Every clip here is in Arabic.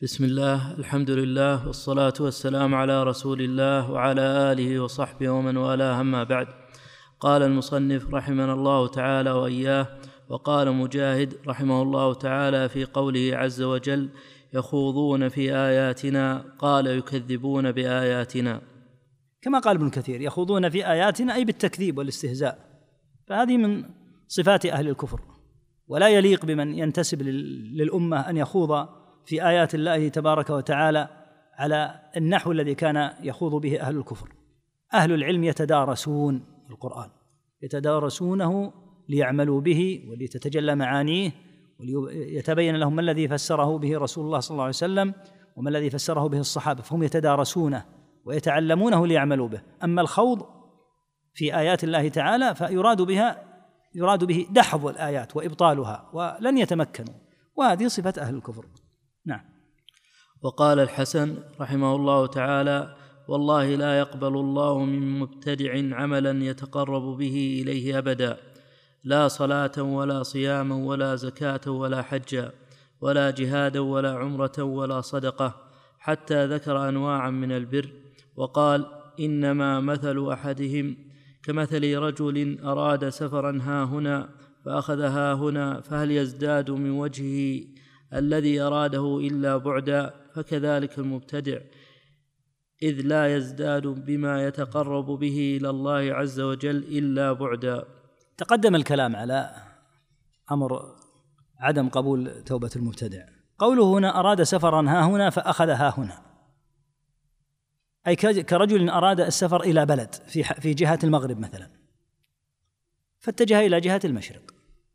بسم الله، الحمد لله، والصلاة والسلام على رسول الله وعلى آله وصحبه ومن والاه، أما بعد. قال المصنف رحمنا الله تعالى وإياه: وقال مجاهد رحمه الله تعالى في قوله عز وجل: يخوضون في آياتنا، قال يكذبون بآياتنا. كما قال ابن كثير: يخوضون في آياتنا أي بالتكذيب والاستهزاء، فهذه من صفات أهل الكفر، ولا يليق بمن ينتسب للأمة أن يخوض في آيات الله تبارك وتعالى على النحو الذي كان يخوض به أهل الكفر. أهل العلم يتدارسون القرآن، يتدارسونه ليعملوا به ولتتجلى معانيه وليتبين لهم ما الذي فسره به رسول الله صلى الله عليه وسلم وما الذي فسره به الصحابة، فهم يتدارسونه ويتعلمونه ليعملوا به. أما الخوض في آيات الله تعالى فيراد به دحض الآيات وإبطالها، ولن يتمكنوا، وهذه صفة أهل الكفر. نعم. وقال الحسن رحمه الله تعالى: والله لا يقبل الله من مبتدع عملا يتقرب به إليه أبدا، لا صلاة ولا صياما ولا زكاة ولا حجا ولا جهادا ولا عمرة ولا صدقة، حتى ذكر أنواعا من البر، وقال: إنما مثل أحدهم كمثل رجل أراد سفرا ها هنا فأخذ ها هنا، فهل يزداد من وجهه الذي أراده إلا بعدا، فكذلك المبتدع، إذ لا يزداد بما يتقرب به إلى الله عز وجل إلا بعدا. تقدم الكلام على أمر عدم قبول توبة المبتدع. قوله هنا: أراد سفرا ها هنا فأخذ ها هنا، أي كرجل أراد السفر إلى بلد في جهة المغرب مثلا، فاتجه إلى جهة المشرق.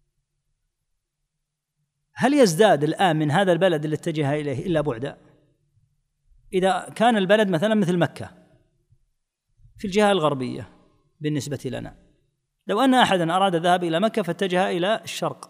هل يزداد الآن من هذا البلد اللي اتجه إليه إلا بعدا؟ إذا كان البلد مثلا مثل مكة في الجهة الغربية بالنسبة لنا، لو أن أحدا أراد الذهاب إلى مكة فاتجه إلى الشرق،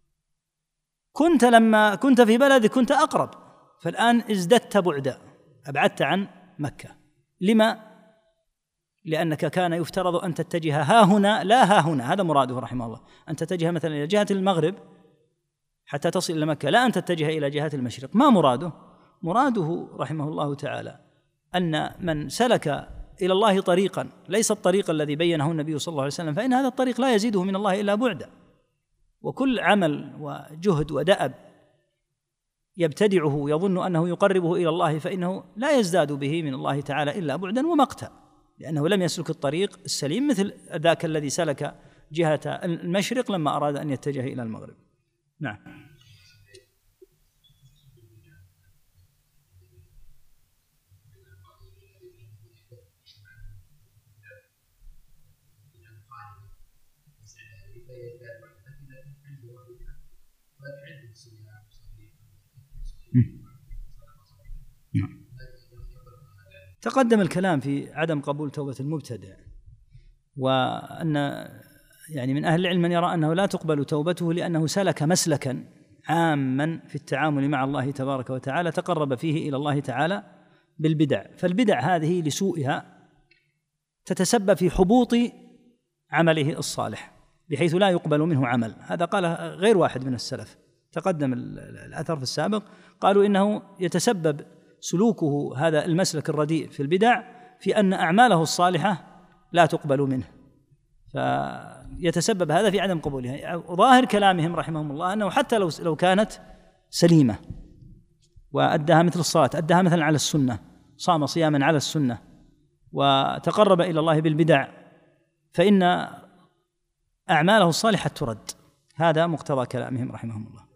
لما كنت في بلدك كنت أقرب، فالآن ازددت بعدا، أبعدت عن مكة. لما؟ لأنك كان يفترض أن تتجه ها هنا لا ها هنا، هذا مراده رحمه الله، أن تتجه مثلا إلى جهة المغرب حتى تصل إلى مكة، لا أن تتجه إلى جهة المشرق. ما مراده رحمه الله تعالى أن من سلك إلى الله طريقا ليس الطريق الذي بينه النبي صلى الله عليه وسلم، فإن هذا الطريق لا يزيده من الله إلا بعدا، وكل عمل وجهد ودأب يبتدعه يظن أنه يقربه إلى الله فإنه لا يزداد به من الله تعالى إلا بعدا ومقتا، لأنه لم يسلك الطريق السليم مثل ذاك الذي سلك جهة المشرق لما أراد أن يتجه إلى المغرب. نعم. تقدم الكلام في عدم قبول توبة المبتدع، وأن من أهل العلم من يرى أنه لا تقبل توبته لأنه سلك مسلكا عاما في التعامل مع الله تبارك وتعالى تقرب فيه إلى الله تعالى بالبدع، فالبدع هذه لسوءها تتسبب في حبوط عمله الصالح بحيث لا يقبل منه عمل. هذا قال غير واحد من السلف، تقدم الأثر في السابق، قالوا إنه يتسبب سلوكه هذا المسلك الرديء في البدع في أن أعماله الصالحة لا تقبل منه، فيتسبب هذا في عدم قبولها. ظاهر كلامهم رحمهم الله أنه حتى لو كانت سليمة وأدها مثل الصلاة، أدها مثلا على السنة، صام صياما على السنة وتقرب إلى الله بالبدع، فإن أعماله الصالحة ترد. هذا مقتضى كلامهم رحمهم الله.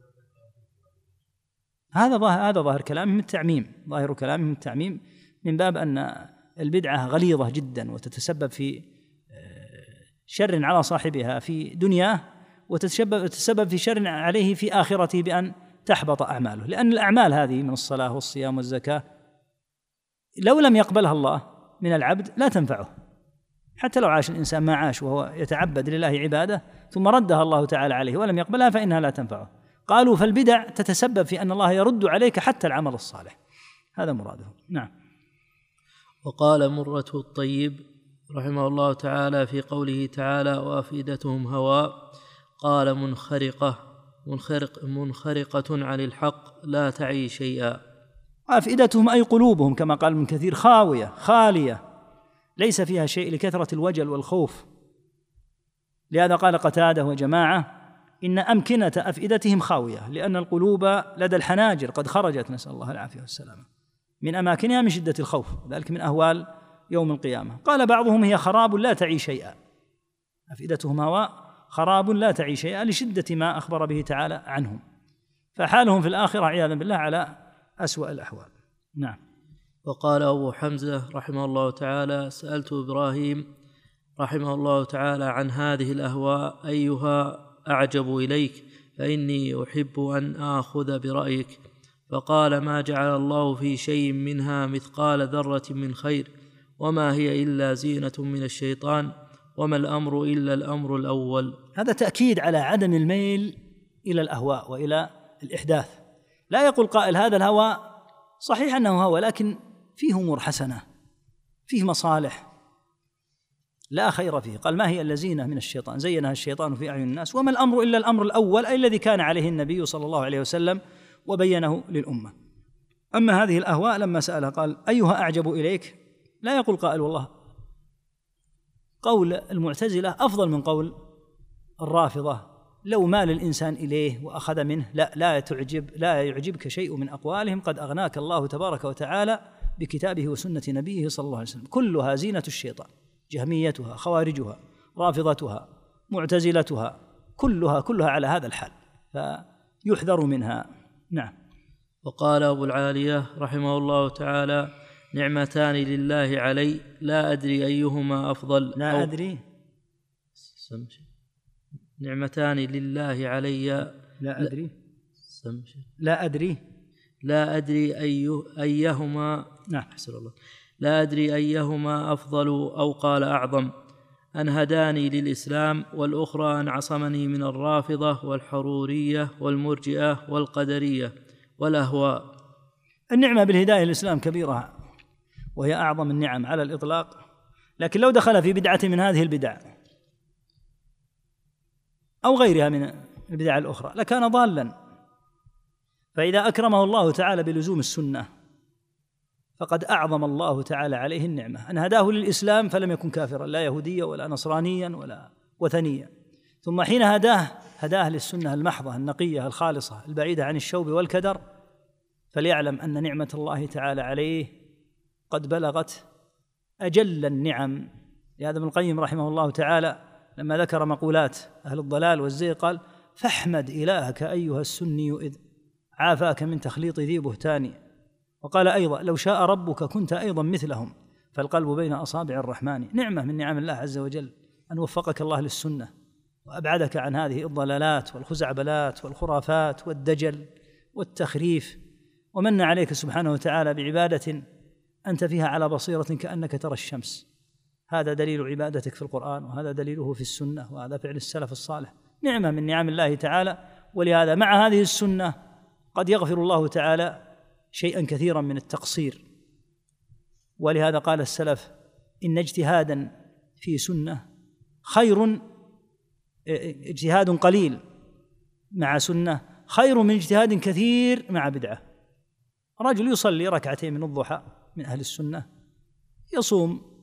هذا ظاهر كلامهم التعميم، ظاهر كلامهم التعميم من باب أن البدعة غليظة جدا وتتسبب في شر على صاحبها في دنياه، وتتسبب في شر عليه في آخرته بأن تحبط أعماله، لأن الأعمال هذه من الصلاة والصيام والزكاة لو لم يقبلها الله من العبد لا تنفعه، حتى لو عاش الإنسان ما عاش وهو يتعبد لله عبادة ثم ردها الله تعالى عليه ولم يقبلها فإنها لا تنفعه. قالوا فالبدع تتسبب في أن الله يرد عليك حتى العمل الصالح، هذا مراده. نعم. وقال مرة الطيب رحمه الله تعالى في قوله تعالى: وأفئدتهم هواء، قال: منخرقة عن الحق لا تعي شيئا. أفئدتهم أي قلوبهم كما قال ابن كثير خاوية خالية ليس فيها شيء لكثرة الوجل والخوف. لهذا قال قتادة وجماعة إن أمكنة أفئدتهم خاوية، لأن القلوب لدى الحناجر قد خرجت، نسأل الله العافية والسلامة، من أماكنها من شدة الخوف، ذلك من أهوال يوم القيامة. قال بعضهم هي خراب لا تعي شيئا، أفئدتهم هواء خراب لا تعي شيئا لشدة ما أخبر به تعالى عنهم، فحالهم في الآخرة عياذا بالله على أسوأ الأحوال. نعم. وقال أبو حمزة رحمه الله تعالى: سألت إبراهيم رحمه الله تعالى عن هذه الأهواء أيها أعجب إليك، فإني أحب أن آخذ برأيك. فقال: ما جعل الله في شيء منها مثقال ذرة من خير، وما هي إلا زينة من الشيطان، وما الأمر إلا الأمر الأول. هذا تأكيد على عدم الميل إلى الأهواء وإلى الإحداث. لا يقول قائل هذا الهوى صحيح أنه هوى لكن فيه أمور حسنة، فيه مصالح لا خير فيه. قال: ما هي إلا زينة من الشيطان، زينها الشيطان في أعين الناس، وما الأمر إلا الأمر الأول، أي الذي كان عليه النبي صلى الله عليه وسلم وبينه للأمة. أما هذه الأهواء لما سألها قال: أيها أعجب إليك، لا يقول قائل والله قول المعتزلة أفضل من قول الرافضة، لو مال الإنسان إليه وأخذ منه لا يعجبك شيء من أقوالهم، قد أغناك الله تبارك وتعالى بكتابه وسنة نبيه صلى الله عليه وسلم. كلها زينة الشيطان، جهميتها، خوارجها، رافضتها، معتزلتها، كلها على هذا الحال، فيحذر منها. نعم. وقال أبو العالية رحمه الله تعالى: نعمتان لله علي لا أدري أيهما أفضل. نعمتان لله علي لا أدري أيهما لا أدري أيهما أفضل، أو قال أعظم: أن هداني للإسلام، والأخرى أن عصمني من الرافضة والحرورية والمرجئة والقدرية والأهواء. النعمة بالهداية الإسلام كبيرة، وهي أعظم النعم على الإطلاق، لكن لو دخل في بدعة من هذه البدع أو غيرها من البدع الأخرى لكان ضالا. فإذا أكرمه الله تعالى بلزوم السنة فقد أعظم الله تعالى عليه النعمة، أن هداه للإسلام فلم يكن كافرا، لا يهوديا ولا نصرانيا ولا وثنيا، ثم حين هداه للسنة المحضة النقية الخالصة البعيدة عن الشوب والكدر، فليعلم أن نعمة الله تعالى عليه قد بلغت أجل النعم. لهذا ابن القيم رحمه الله تعالى لما ذكر مقولات أهل الضلال والزيغ قال: فاحمد إلهك أيها السني إذ عافاك من تخليط ذي بهتان. وقال أيضا: لو شاء ربك كنت أيضا مثلهم، فالقلب بين أصابع الرحمن. نعمة من نعم الله عز وجل أن وفقك الله للسنة وأبعدك عن هذه الضلالات والخزعبلات والخرافات والدجل والتخريف، ومن عليك سبحانه وتعالى بعبادة أنت فيها على بصيرة كأنك ترى الشمس. هذا دليل عبادتك في القرآن، وهذا دليله في السنة، وهذا فعل السلف الصالح. نعمة من نعم الله تعالى. ولهذا مع هذه السنة قد يغفر الله تعالى شيئا كثيرا من التقصير. ولهذا قال السلف: إن اجتهادا في سنة خير، اجتهاد قليل مع سنة خير من اجتهاد كثير مع بدعة. رجل يصلي ركعتين من الضحى من أهل السنة، يصوم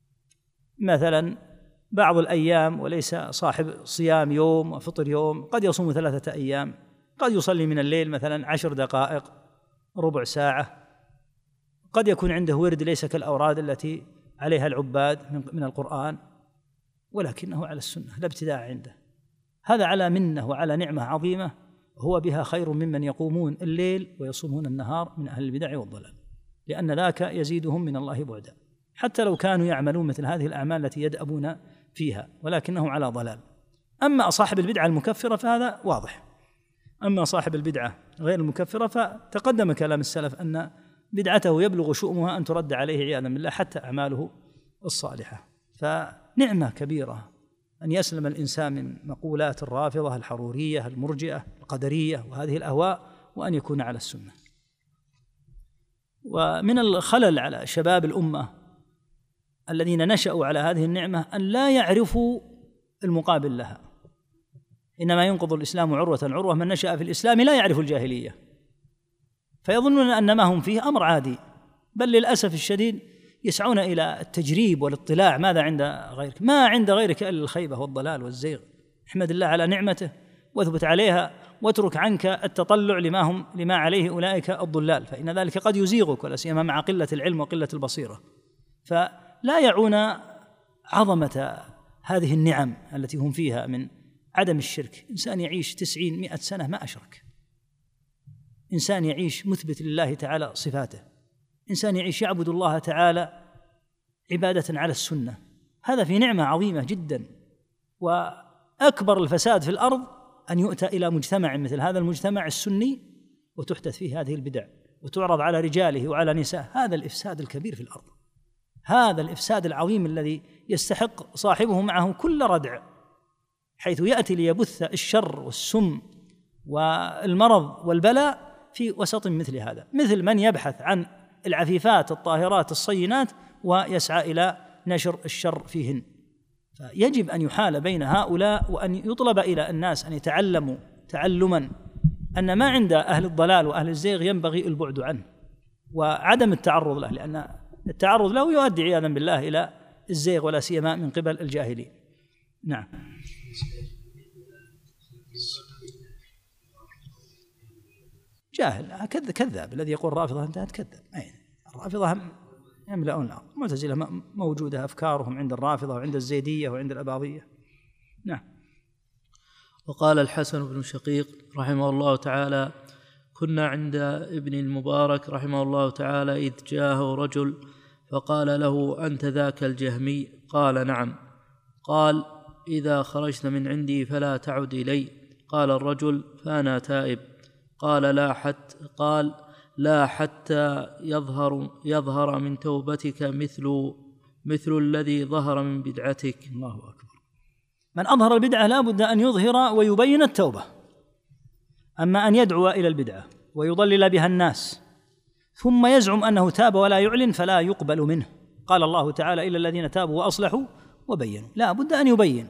مثلا بعض الأيام وليس صاحب صيام يوم وفطر يوم، قد يصوم 3 أيام، قد يصلي من الليل مثلا 10 دقائق ربع ساعة، قد يكون عنده ورد ليس كالأوراد التي عليها العباد من القرآن، ولكنه على السنة لا ابتداع عنده. هذا على منة وعلى نعمة عظيمة، هو بها خير ممن يقومون الليل ويصومون النهار من أهل البدع والضلال، لأن ذاك يزيدهم من الله بعدا، حتى لو كانوا يعملون مثل هذه الأعمال التي يدأبون فيها، ولكنه على ضلال. أما صاحب البدعة المكفرة فهذا واضح. أما صاحب البدعة غير المكفرة فتقدم كلام السلف أن بدعته يبلغ شؤمها أن ترد عليه عياذا بالله حتى أعماله الصالحة. فنعمة كبيرة أن يسلم الإنسان من مقولات الرافضة الحرورية المرجئة القدرية وهذه الأهواء، وأن يكون على السنة. ومن الخلل على شباب الأمة الذين نشأوا على هذه النعمة أن لا يعرفوا المقابل لها. إنما ينقض الإسلام عروة عروة من نشأ في الإسلام لا يعرف الجاهلية. فيظنون أن ما هم فيه أمر عادي، بل للأسف الشديد يسعون إلى التجريب والاطلاع ماذا عند غيرك. ما عند غيرك إلا الخيبة والضلال والزيغ. احمد الله على نعمته واثبت عليها، واترك عنك التطلع لما عليه أولئك الضلال، فإن ذلك قد يزيغك، ولا سيما مع قلة العلم وقلة البصيرة. فلا يعون عظمة هذه النعم التي هم فيها من عدم الشرك. إنسان يعيش 90-100 سنة ما أشرك، إنسان يعيش مثبت لله تعالى صفاته، إنسان يعيش يعبد الله تعالى عبادة على السنة، هذا في نعمة عظيمة جدا. وأكبر الفساد في الأرض أن يؤتى إلى مجتمع مثل هذا المجتمع السني وتحدث فيه هذه البدع وتعرض على رجاله وعلى نساء. هذا الإفساد الكبير في الأرض، هذا الإفساد العظيم الذي يستحق صاحبه معه كل ردع، حيث يأتي ليبث الشر والسم والمرض والبلاء في وسط مثل هذا، مثل من يبحث عن العفيفات الطاهرات الصينات ويسعى إلى نشر الشر فيهن. فيجب أن يحال بين هؤلاء، وأن يطلب إلى الناس أن يتعلموا تعلما أن ما عند أهل الضلال وأهل الزيغ ينبغي البعد عنه وعدم التعرض له، لأن التعرض له يؤدي عياذا بالله إلى الزيغ، ولا سيما من قبل الجاهلين. نعم. جاهل كذاب الذي يقول رافضة انتهت كذاب. الرافضة يملؤون الأرض، المعتزلة موجودة أفكارهم عند الرافضة وعند الزيدية وعند الأباضية. نعم. وقال الحسن بن شقيق رحمه الله تعالى: كنا عند ابن المبارك رحمه الله تعالى إذ جاءه رجل فقال له: أنت ذاك الجهمي؟ قال: نعم. قال: إذا خرجت من عندي فلا تعد إلي. قال الرجل: فأنا تائب. قال: لا حتى يظهر من توبتك مثل الذي ظهر من بدعتك. الله أكبر. من أظهر البدعة لا بد أن يظهر ويبين التوبة. أما أن يدعو إلى البدعة ويضلل بها الناس ثم يزعم أنه تاب ولا يعلن فلا يقبل منه. قال الله تعالى: إلا الذين تابوا وأصلحوا وبينوا. لا بد أن يبين.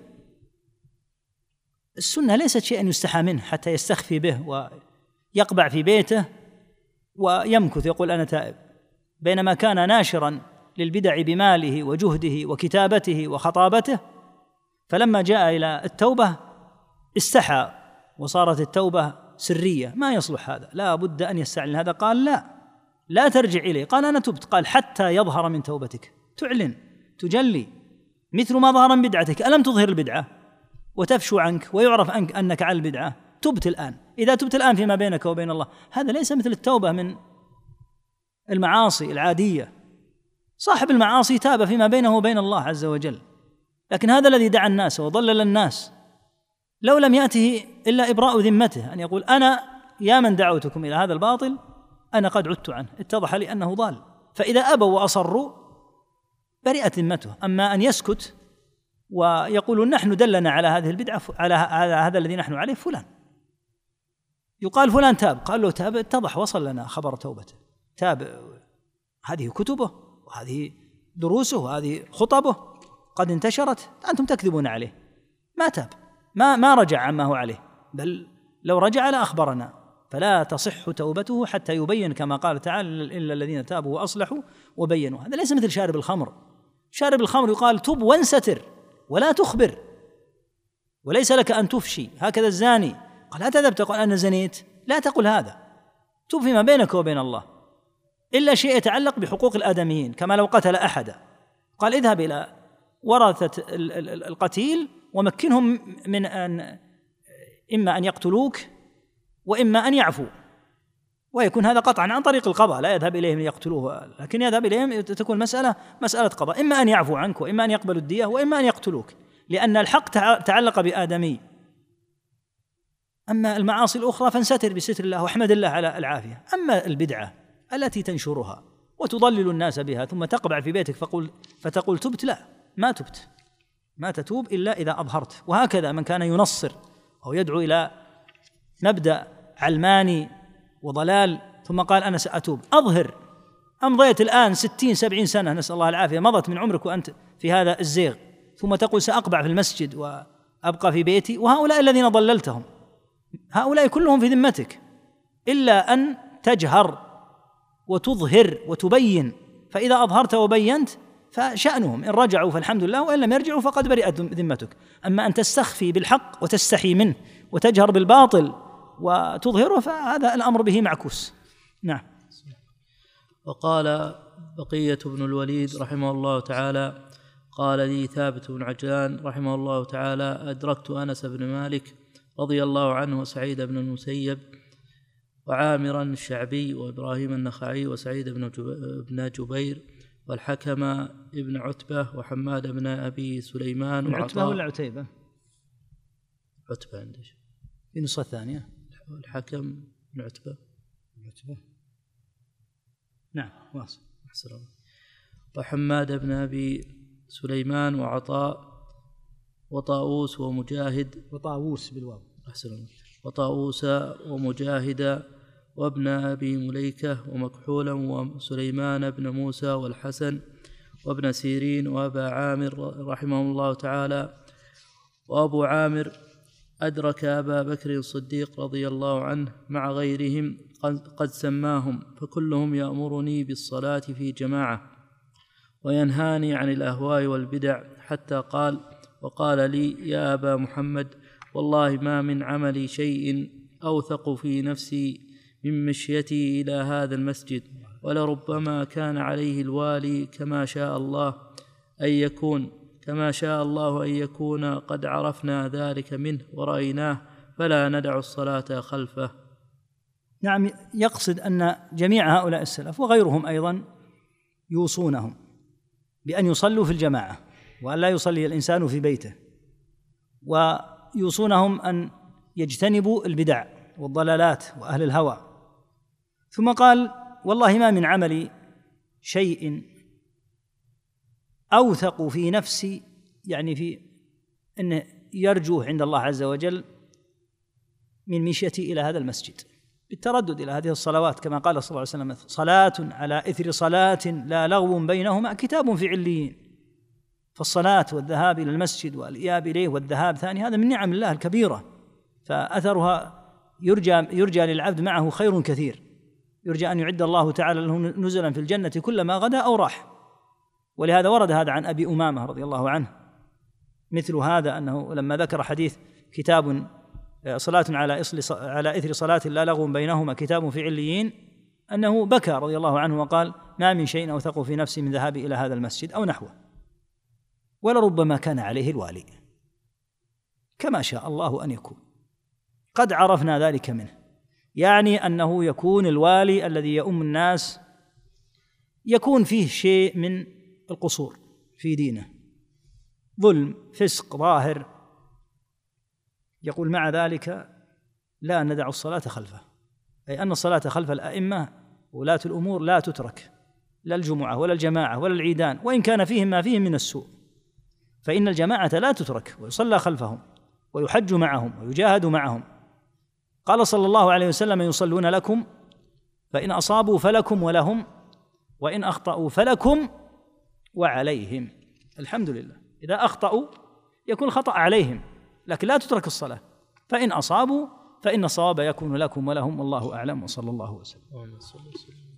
السنة ليست شيئا يستحى منه حتى يستخفي به ويقبع في بيته ويمكث يقول أنا تائب، بينما كان ناشرا للبدع بماله وجهده وكتابته وخطابته، فلما جاء إلى التوبة استحى وصارت التوبة سرية. ما يصلح هذا، لا بد أن يستعلن هذا. قال: لا ترجع إليه. قال: أنا تبت. قال: حتى يظهر من توبتك، تعلن تجلي مثل ما ظهر من بدعتك. ألم تظهر البدعة وتفشو عنك ويعرف أنك على البدعة؟ تبت الآن. إذا تبت الآن فيما بينك وبين الله، هذا ليس مثل التوبة من المعاصي العادية. صاحب المعاصي تاب فيما بينه وبين الله عز وجل، لكن هذا الذي دعا الناس وضلل الناس لو لم يأته إلا إبراء ذمته، أن يقول: أنا يا من دعوتكم إلى هذا الباطل أنا قد عدت عنه، اتضح لي أنه ضال. فإذا أبوا وأصروا برئت ذمته. أما أن يسكت ويقولون: نحن دلنا على هذه البدعة، على هذا الذي نحن عليه فلان، يقال فلان تاب، قال له تاب، اتضح وصل لنا خبر توبته، تاب، هذه كتبه وهذه دروسه وهذه خطبه قد انتشرت، أنتم تكذبون عليه. ما تاب، ما رجع عما هو عليه، بل لو رجع لأخبرنا. فلا تصح توبته حتى يبين، كما قال تعالى: إلا الذين تابوا وأصلحوا وبينوا. هذا ليس مثل شارب الخمر. شارب الخمر يقال: تب وانستر ولا تخبر، وليس لك أن تفشي. هكذا الزاني قال: لا تذهب تقول أنا زنيت، لا تقل هذا، تب فيما بينك وبين الله، إلا شيء يتعلق بحقوق الآدميين، كما لو قتل أحدا قال: اذهب إلى ورثة القتيل ومكنهم من أن إما أن يقتلوك وإما أن يعفوا، ويكون هذا قطعا عن طريق القضاء، لا يذهب إليهم ليقتلوه، لكن يذهب إليهم تكون مسألة قضاء، إما أن يعفوا عنك وإما أن يقبلوا الدية وإما أن يقتلوك، لأن الحق تعلق بآدمي. أما المعاصي الأخرى فانستر بستر الله واحمد الله على العافية. أما البدعة التي تنشرها وتضلل الناس بها ثم تقبع في بيتك فتقول تبت، لا، ما تبت، ما تتوب إلا إذا أظهرت. وهكذا من كان ينصر أو يدعو إلى مبدأ علماني وضلال ثم قال أنا سأتوب، أظهر. أمضيت الآن 60-70 سنة نسأل الله العافية مضت من عمرك وأنت في هذا الزيغ، ثم تقول سأقبع في المسجد وأبقى في بيتي. وهؤلاء الذين ضللتهم هؤلاء كلهم في ذمتك، إلا أن تجهر وتظهر وتبين، فإذا أظهرت وبينت فشأنهم، إن رجعوا فالحمد لله، وإن لم يرجعوا فقد برئت ذمتك. أما أن تستخفي بالحق وتستحي منه وتجهر بالباطل وتظهره فهذا الأمر به معكوس. نعم. وقال بقية بن الوليد رحمه الله تعالى: قال لي ثابت بن عجلان رحمه الله تعالى: أدركت أنس بن مالك رضي الله عنه وسعيد بن المسيب وعامرا الشعبي وإبراهيم النخعي وسعيد بن جبير والحكم ابن عتبة وحماد بن أبي سليمان بن عتبة ولا عتيبة؟ عتبة عندش في النسخة الثانية الحكم بن عتبة. نعم واصل. وحماد بن أبي سليمان وعطاء وطاووس ومجاهد وطاووس بالواو وطاووس ومجاهد وابن أبي مليكة ومكحولا وسليمان بن موسى والحسن وابن سيرين وأبا عامر رحمه الله تعالى. وأبو عامر أدرك أبا بكر الصديق رضي الله عنه مع غيرهم قد سماهم، فكلهم يأمرني بالصلاة في جماعة وينهاني عن الأهواء والبدع، حتى قال: وقال لي: يا أبا محمد، والله ما من عملي شيء أوثق في نفسي من مشيتي إلى هذا المسجد، ولربما كان عليه الوالي كما شاء الله أن يكون قد عرفنا ذلك منه ورأيناه، فلا ندع الصلاة خلفه. نعم، يقصد أن جميع هؤلاء السلف وغيرهم أيضا يوصونهم بأن يصلوا في الجماعة وأن لا يصلي الإنسان في بيته، ويوصونهم أن يجتنبوا البدع والضلالات وأهل الهوى. ثم قال: والله ما من عملي شيء أوثق في نفسي، يعني في أنه يرجوه عند الله عز وجل، من مشيتي إلى هذا المسجد بالتردد إلى هذه الصلوات، كما قال صلى الله عليه وسلم: صلاة على إثر صلاة لا لغو بينهما كتاب في عليين. فالصلاة والذهاب إلى المسجد والإياب إليه والذهاب ثاني هذا من نعم الله الكبيرة، فأثرها يرجى للعبد معه خير كثير، يرجى أن يعد الله تعالى له نزلا في الجنة كلما غدا أو راح. ولهذا ورد هذا عن أبي أمامة رضي الله عنه مثل هذا، أنه لما ذكر حديث كتاب صلاة على إثر صلاة لا لغو بينهما كتاب في عليين، أنه بكى رضي الله عنه وقال: ما من شيء أوثق في نفسي من ذهابي إلى هذا المسجد أو نحوه، ولربما كان عليه الوالي كما شاء الله أن يكون، قد عرفنا ذلك منه، يعني أنه يكون الوالي الذي يؤم الناس يكون فيه شيء من القصور في دينه، ظلم، فسق ظاهر، يقول: مع ذلك لا ندع الصلاة خلفه، أي أن الصلاة خلف الأئمة ولاة الأمور لا تترك، لا الجمعة ولا الجماعة ولا العيدان، وإن كان فيهم ما فيهم من السوء، فإن الجماعة لا تترك ويصلى خلفهم ويحج معهم ويجاهد معهم. قال صلى الله عليه وسلم: يصلون لكم فإن أصابوا فلكم ولهم، وإن أخطأوا فلكم وعليهم. الحمد لله، إذا أخطأوا يكون الخطأ عليهم، لكن لا تترك الصلاة، فإن أصابوا فإن الصواب يكون لكم ولهم، والله أعلم، وصلى الله وسلم.